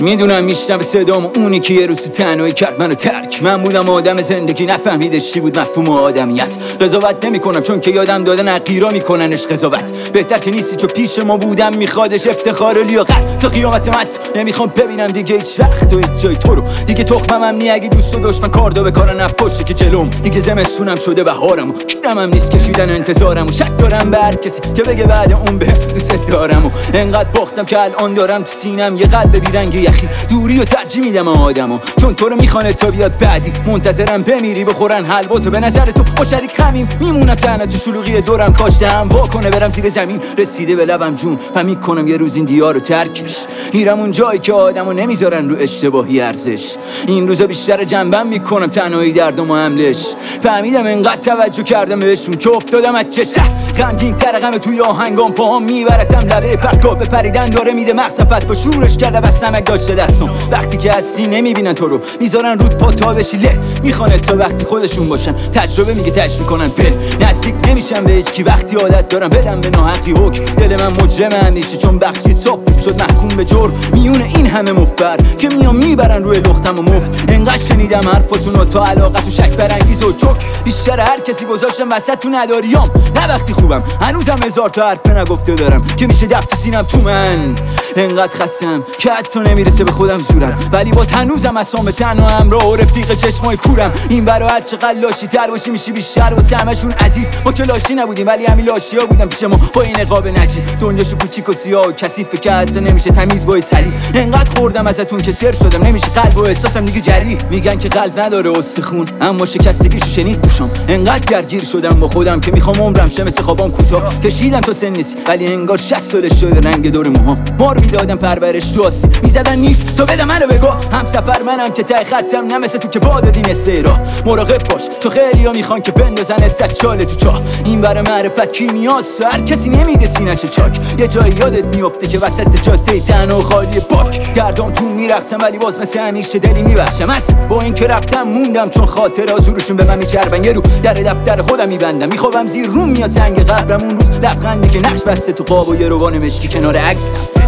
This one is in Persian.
میدونم میشنوه صدامو اونی که یه روز تنهایی کرد منو ترک. من بودم آدم زندگی نفهمیدش چی بود مفهوم آدمیت. قضاوت نمیکنم چون که یادم دادن عقیرا میکننش قضاوت. بهتر که نیستی چون پیش ما بودم میخوادش افتخار و لیاقت تا قیامت مت. نمیخوام ببینم دیگه هیچ وقت و هیچ جای تو رو. دیگه تخمم هم نی اگه دوست و دشمن کاردو بکارن اف پشت که جلوم. دیگه زمستونم شده بهارم و کیرم هم نیست کشیدن انتظارم و شک دارم به هر کسی که بگه بعد اون به دوست دارم. و انقدر باختم که الان دارم تو سینم یه قلب بیرنگ یخی. دوری و ترجیح میدم آدمو چون تو رو میخوانه تا بیاد بعدی. منتظرم بمیری بخورن حلواتو. به نظر تو با شریک خمیم میمونم تنها تو شلوغی دورم. کاش دهم وا کنه برم زیر زمین. رسیده به لبم جون و میکنم یه روز این دیار رو ترکش. میرم اون جایی که آدمو نمیذارن رو اشتباهی ارزش. این روزا بیشتر جنبم میکنم تنهایی دردم و حملش. فهمیدم انقدر توجه کردم بهشون که افتادم از چه غمگین تر غم توی آهنگام. پاهم میبرتم لبه پرتگاه به پریدن داره میده مغزم فتوا. شورش کرده بس سمک داشته دستم. وقتی که هستی نمیبینن تو رو میذارن رود پا تا بشی له. میخوانه تا وقتی خودشون باشن تجربه میگه تش میکنن فل. نزدیک نمیشم به هیچکی وقتی عادت دارم بدم به ناحقی حکم. دل من مجرم اندیشه چون بخشی صاف شد محکوم به جرم. میونه این همه مفر که میام میبرن روی لختم و مفت. انقدر شنیدم حرفاتونو تا علاقت و شک برانگیز و چک. بیشتر هر کسی گذاشتم وسط تو نداریام. نه وقتی خوبم هنوزم هزار تا حرف نگفته دارم که میشه دفت تو سینم تو من. انقدر خستم که حتی نمیرسه به خودم زورم. ولی باز هنوزم اسام تنها همراه و رفیق چشمای کورم. این برا هر چقدر لاشی تر باشی میشی بیشتر واسه همشون عزیز. ما که لاشی نبودیم ولی همین لاشیا بودن پیش ما با این نقاب نجیب. دنیاشو کوچیک و سیاه و کثیف که حتی نمیشه تمیز با سلیب. انقدر خوردم ازتون که سر شدم نمیشه قلب و احساسم دیگه جری. میگن که قلب نداره استخون اما شکستگیشو شنید گوشم. انقدر درگیر شدم با خودم که میخوام عمرم شه مثل خوابام کوتاه. کشیدم تو سن نیست ولی انگار 60 سالش شده رنگ دور موهام. مار میدادم پرورش تو آسی میزدن نیست تو بده منو بگو. هم سفر منم که ته خطم نه مثل تو که وا دادی استیرا. مراقب باش چون خیلیا میخوان که بندازنت از چاله تو چاه. این برای معرفت کیمیاست هر کسی نمیده سینه‌ش چاک. یه جایی یادت میفته که وسط جاده تنها و خالی پاک. گردام تو میرقصم ولی باز مثل همیشه دلی میبخشم. با این که رفتم موندم چون خاطر آزورشون به من میچربن. یه رو در دفتر خودم میبندم میخوابم زیر روم میاد سنگ قبرم. اون روز لبخندی که نقش بسته تو قاب و یه روان مشکی کنار عکسم.